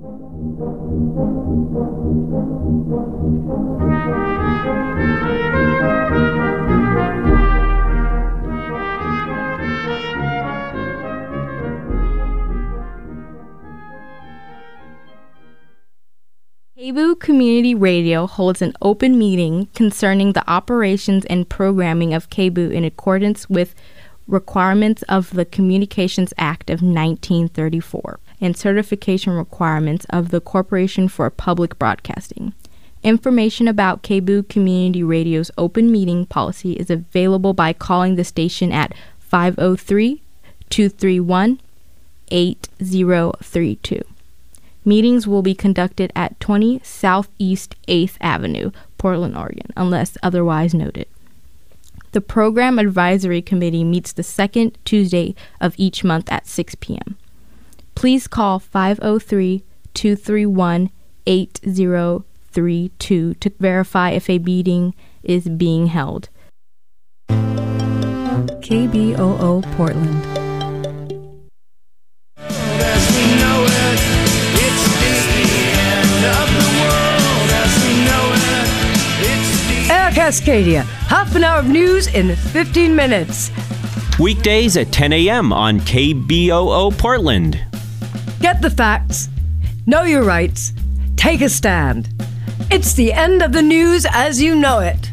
KBOO Community Radio holds an open meeting concerning the operations and programming of KBOO in accordance with requirements of the Communications Act of 1934 and certification requirements of the Corporation for Public Broadcasting. Information about KBOO Community Radio's open meeting policy is available by calling the station at 503-231-8032. Meetings will be conducted at 20 Southeast 8th Avenue, Portland, Oregon, unless otherwise noted. The Program Advisory Committee meets the second Tuesday of each month at 6 p.m. Please call 503-231-8032 to verify if a meeting is being held. KBOO Portland. Air Cascadia, half an hour of news in 15 minutes. Weekdays at 10 a.m. on KBOO Portland. Get the facts, know your rights, take a stand. It's the end of the news as you know it.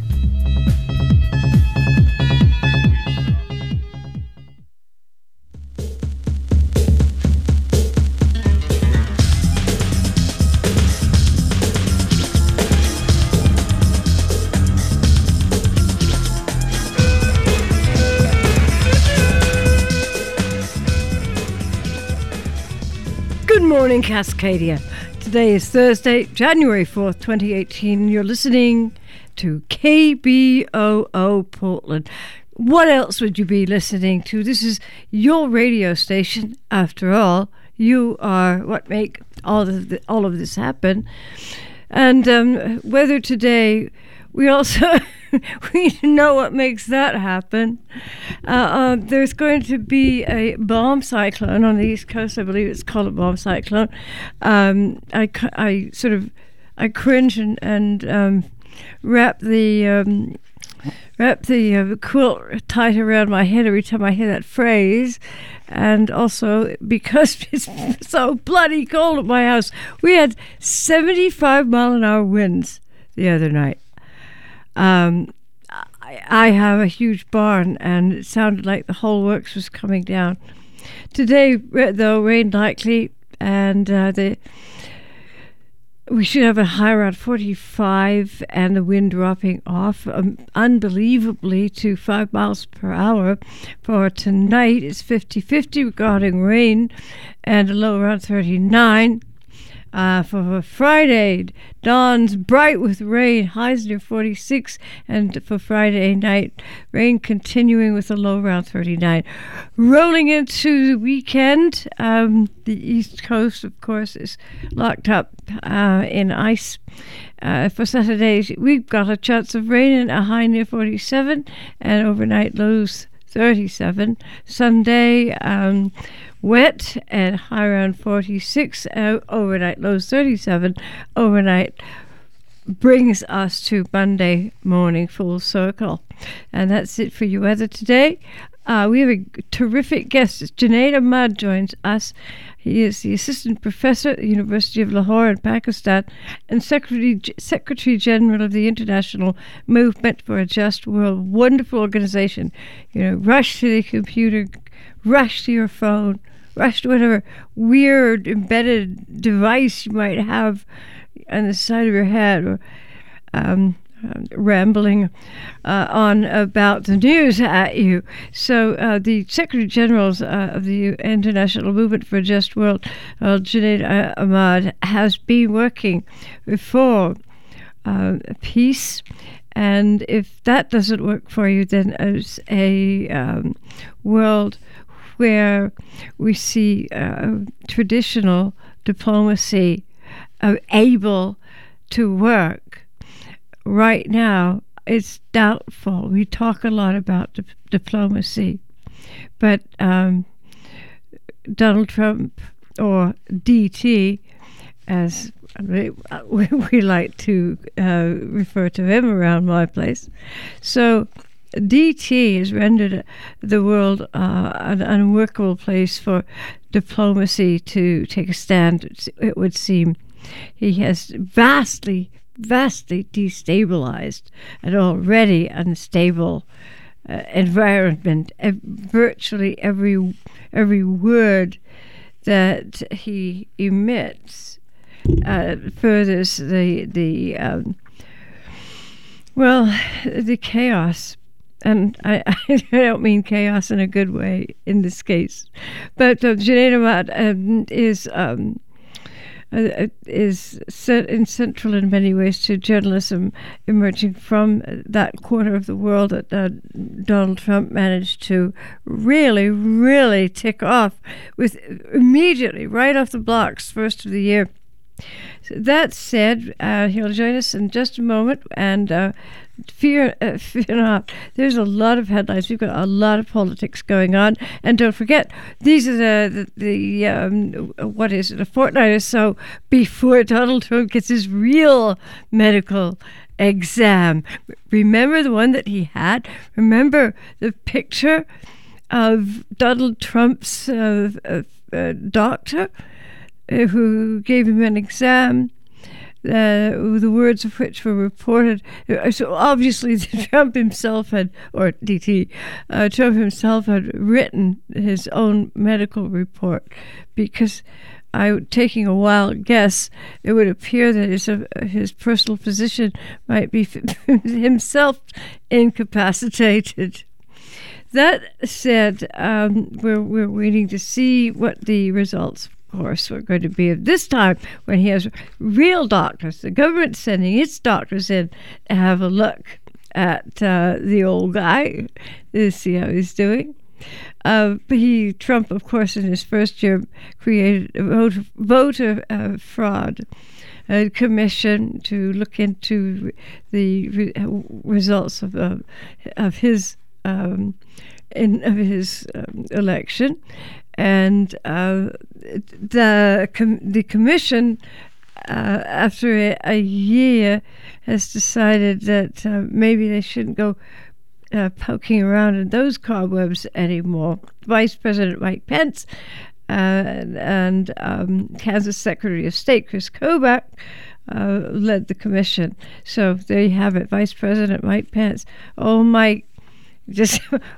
Good morning, Cascadia. Today is Thursday, January 4th, 2018. You're listening to KBOO Portland. What else would you be listening to? This is your radio station. After all, you are what make all of this happen. And weather today, we also we know what makes that happen. There's going to be a bomb cyclone on the East Coast. I believe it's called a bomb cyclone. I cringe and wrap the quilt tight around my head every time I hear that phrase. And also because it's so bloody cold at my house, we had 75-mile-an-hour winds the other night. I have a huge barn, and it sounded like the whole works was coming down. Today, though, rain likely, and we should have a high around 45, and the wind dropping off unbelievably to 5 miles per hour. For tonight, it's 50-50 regarding rain, and a low around 39. For Friday, dawn's bright with rain, highs near 46, and for Friday night, rain continuing with a low around 39. Rolling into the weekend, the East Coast, of course, is locked up in ice. For Saturday, we've got a chance of rain and a high near 47, and overnight lows 37. Sunday, wet and high around 46, overnight lows 37. Overnight brings us to Monday morning full circle. And that's it for your weather today. We have a terrific guest. Junaid Ahmad joins us. He is the assistant professor at the University of Lahore in Pakistan and Secretary General of the International Movement for a Just World. Wonderful organization. Rush to the computer, rush to your phone, rush to whatever weird embedded device you might have on the side of your head, or rambling on about the news at you. So the Secretary General of the International Movement for a Just World, Junaid Ahmad, has been working for peace. And if that doesn't work for you, then as a world where we see traditional diplomacy able to work, right now it's doubtful. We talk a lot about diplomacy, but Donald Trump, or DT, as we like to refer to him around my place. So DT has rendered the world an unworkable place for diplomacy to take a stand, it would seem. He has vastly destabilized an already unstable environment. Virtually every word that he emits furthers the chaos. And I don't mean chaos in a good way in this case, but Junaid Ahmad is central in many ways to journalism emerging from that corner of the world that Donald Trump managed to really tick off with immediately, right off the blocks, first of the year. So that said, he'll join us in just a moment, and fear not. There's a lot of headlines. We've got a lot of politics going on, and don't forget, these are a fortnight or so before Donald Trump gets his real medical exam. Remember the one that he had? Remember the picture of Donald Trump's doctor who gave him an exam, the words of which were reported. So obviously Trump himself had written his own medical report, because taking a wild guess, it would appear that his personal physician might be himself incapacitated. That said, we're waiting to see what the results, of course, are going to be of this time, when he has real doctors. The government sending its doctors in to have a look at the old guy to see how he's doing. Trump, of course, in his first year, created a voter fraud commission to look into the results of his election, and the commission, after a year, has decided that maybe they shouldn't go poking around in those cobwebs anymore. Vice President Mike Pence and Kansas Secretary of State Chris Kobach led the commission. So there you have it, Vice President Mike Pence. Oh, Mike, just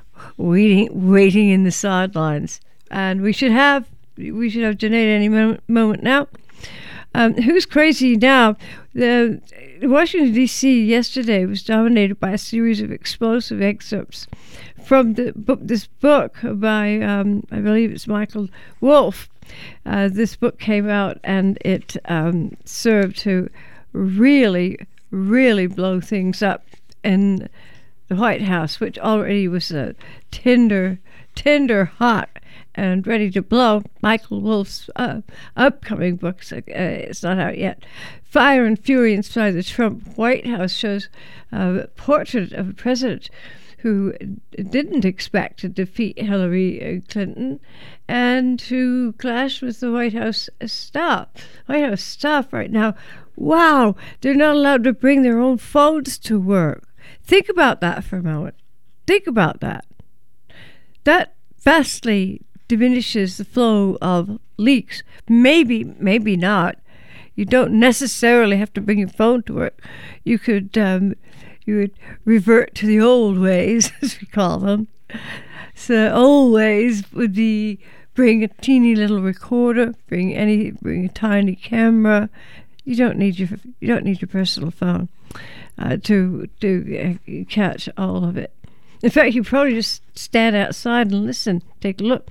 waiting in the sidelines. And we should have Junaid any moment now. Who's crazy now? The Washington, D.C. yesterday was dominated by a series of explosive excerpts from this book by, I believe it's Michael Wolff. This book came out, and it served to really blow things up in the White House, which already was tender hot and ready to blow. Michael Wolff's upcoming book, it's not out yet, Fire and Fury Inside the Trump White House, shows a portrait of a president who didn't expect to defeat Hillary Clinton and who clashed with the White House staff. White House staff right now, wow, they're not allowed to bring their own phones to work. Think about that for a moment. Think about that. That vastly diminishes the flow of leaks. Maybe not. You don't necessarily have to bring your phone to work. You would revert to the old ways, as we call them. So old ways would be bring a teeny little recorder, bring a tiny camera. You don't need your personal phone to catch all of it. In fact, you probably just stand outside and listen, take a look,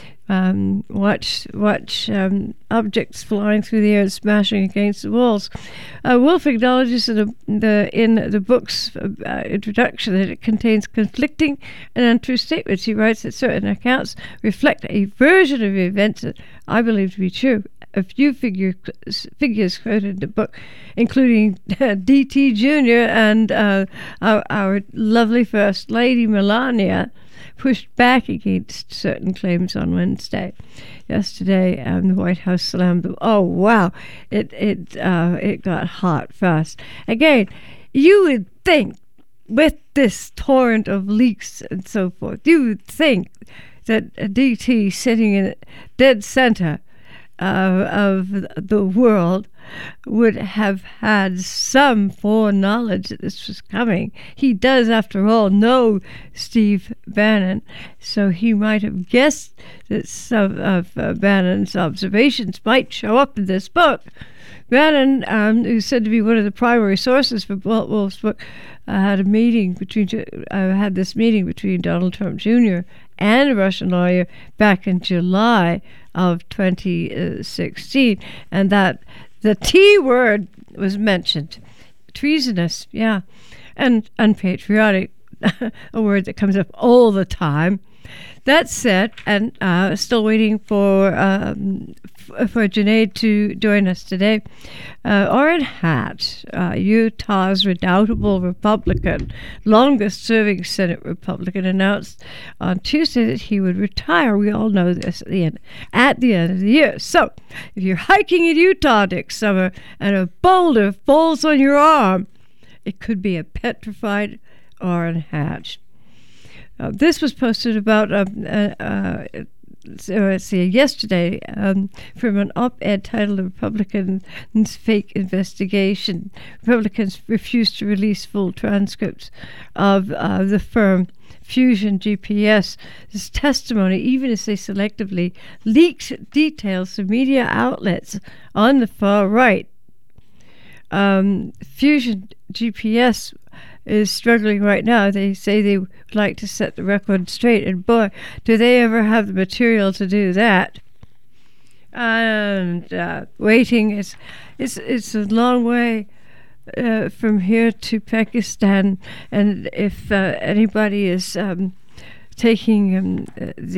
watch objects flying through the air and smashing against the walls. Wolff acknowledges in the book's introduction that it contains conflicting and untrue statements. He writes that certain accounts reflect a version of events that I believe to be true, a few figures quoted in the book, including D.T. Jr. and our lovely First Lady Melania, pushed back against certain claims on Wednesday. Yesterday, the White House slammed them. Oh wow, it got hot fast. Again, you would think with this torrent of leaks and so forth, you would think that DT sitting in dead center of the world would have had some foreknowledge that this was coming. He does, after all, know Steve Bannon, so he might have guessed that some of Bannon's observations might show up in this book. Bannon, who's said to be one of the primary sources for Wolf's book, had this meeting between Donald Trump Jr. and a Russian lawyer back in July of 2016, and that the T word was mentioned. Treasonous, yeah, and unpatriotic, a word that comes up all the time. That said, and still waiting for Junaid to join us today, Orrin Hatch, Utah's redoubtable Republican, longest-serving Senate Republican, announced on Tuesday that he would retire. We all know this at the end of the year. So, if you're hiking in Utah next summer and a boulder falls on your arm, it could be a petrified Orrin Hatch. This was posted about yesterday from an op-ed titled "Republicans' Fake Investigation." Republicans refuse to release full transcripts of the firm Fusion GPS. This testimony, even as they selectively leaked details to media outlets on the far right. Fusion GPS is struggling right now. They say they would like to set the record straight, and boy, do they ever have the material to do that. And waiting, it's a long way from here to Pakistan, and if anybody is taking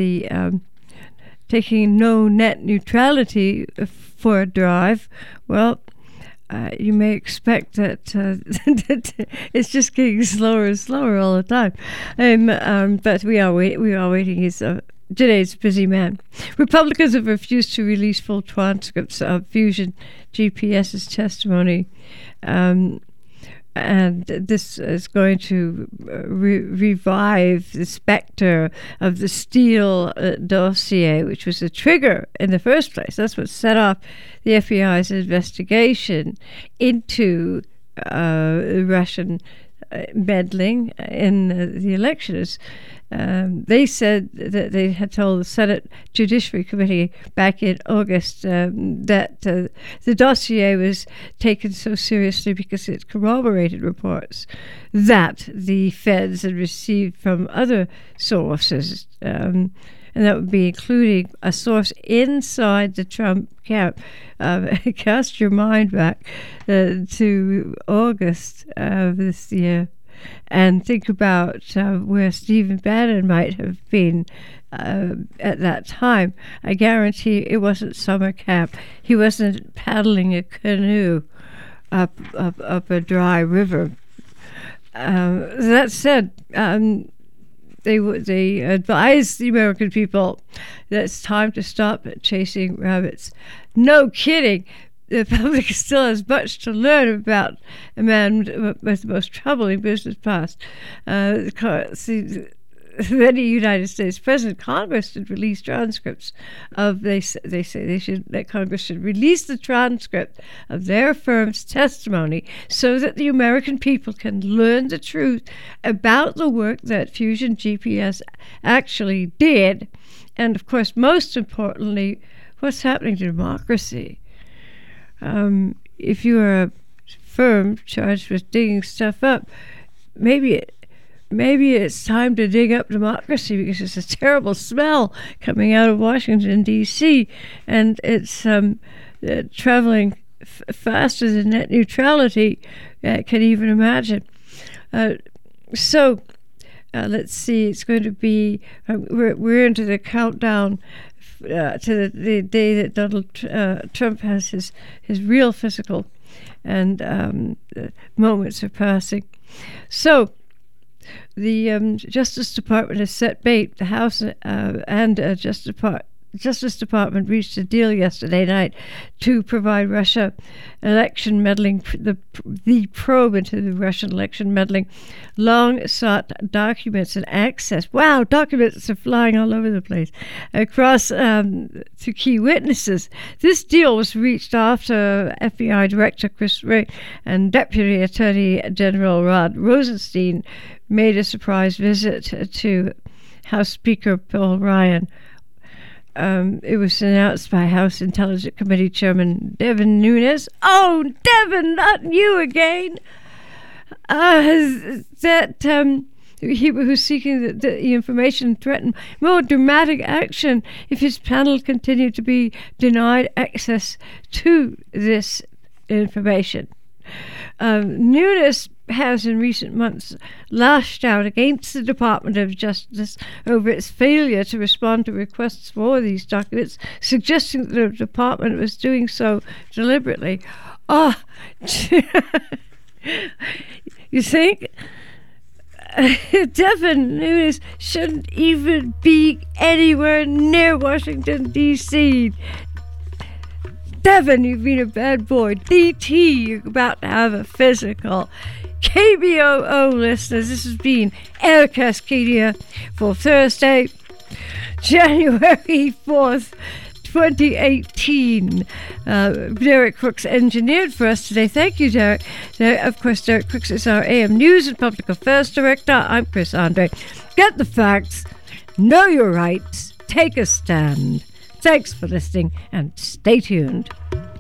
no net neutrality for a drive, well, you may expect that it's just getting slower and slower all the time. But we are waiting. He's Junaid's a busy man. Republicans have refused to release full transcripts of Fusion GPS's testimony. And this is going to revive the specter of the Steele dossier, which was the trigger in the first place. That's what set off the FBI's investigation into Russian meddling in the elections. They said that they had told the Senate Judiciary Committee back in August that the dossier was taken so seriously because it corroborated reports that the feds had received from other sources, and that would be including a source inside the Trump camp. Cast your mind back to August of this year and think about where Stephen Bannon might have been at that time. I guarantee it wasn't summer camp. He wasn't paddling a canoe up a dry river. That said, they advised the American people that it's time to stop chasing rabbits. No kidding. The public still has much to learn about a man with the most troubling business past. Many United States President, Congress should release transcripts of. They say that Congress should release the transcript of their firm's testimony so that the American people can learn the truth about the work that Fusion GPS actually did, and of course, most importantly, what's happening to democracy. If you are a firm charged with digging stuff up, maybe it's time to dig up democracy, because it's a terrible smell coming out of Washington, D.C., and it's traveling faster than net neutrality can even imagine. Let's see, it's going to be, we're into the countdown to the day that Donald Trump has his real physical and moments are passing. So the Justice Department has set bait. The House and Justice Department reached a deal yesterday night to provide Russia election meddling, the probe into the Russian election meddling, long-sought documents and access. Wow, documents are flying all over the place across to key witnesses. This deal was reached after FBI Director Chris Wray and Deputy Attorney General Rod Rosenstein made a surprise visit to House Speaker Paul Ryan. It was announced by House Intelligence Committee Chairman Devin Nunes. Oh, Devin, not you again! That he was seeking the information threatened more dramatic action if his panel continued to be denied access to this information. Nunes has in recent months lashed out against the Department of Justice over its failure to respond to requests for these documents, suggesting that the department was doing so deliberately. Oh, you think? Devin Nunes shouldn't even be anywhere near Washington, D.C. Devin, you've been a bad boy. DT, you're about to have a physical. KBOO listeners, this has been El Cascadia for Thursday, January 4th, 2018. Derek Crooks engineered for us today. Thank you, Derek. Of course, Derek Crooks is our AM News and Public Affairs Director. I'm Chris Andre. Get the facts, know your rights, take a stand. Thanks for listening and stay tuned.